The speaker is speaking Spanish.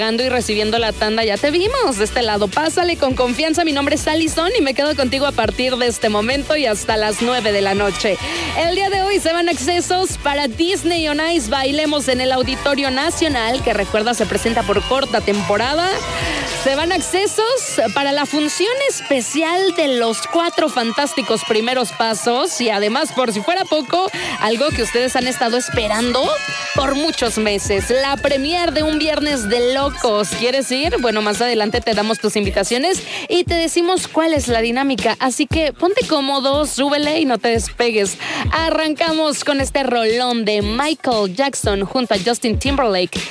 y recibiendo la tanda, ya te vimos de este lado. Pásale con confianza, mi nombre es Alison y me quedo contigo a partir de este momento y hasta las 9 de la noche. El día de hoy se van accesos para Disney on Ice, bailemos en el Auditorio Nacional, que recuerda se presenta por corta temporada. Se van accesos para la función especial de los 4 fantásticos primeros pasos y además, por si fuera poco, algo que ustedes han estado esperando por muchos meses, la premier de Un Viernes de Locos. ¿Quieres ir? Bueno, más adelante te damos tus invitaciones y te decimos cuál es la dinámica, así que ponte cómodo, súbele y no te despegues. Arrancamos con este rolón de Michael Jackson junto a Justin Timberlake.